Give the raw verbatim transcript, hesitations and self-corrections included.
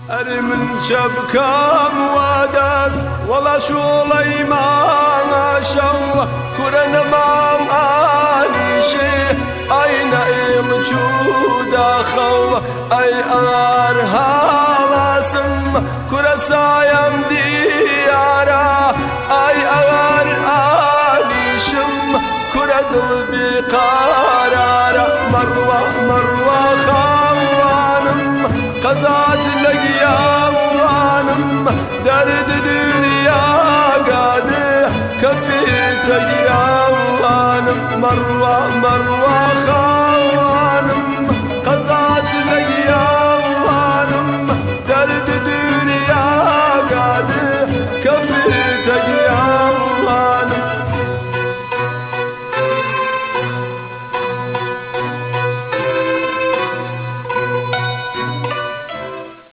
أري من شبكام وداس والله شولي ما شو كرنا ما أني شيء أين إمجود أخو أي أرها لسم كرسايم ديارا أي أر أني شم كرد بقرار مروة مروة خوانم قزات لقيام وانم درد دنيا قاده كفي تقيام وانم مروة مروة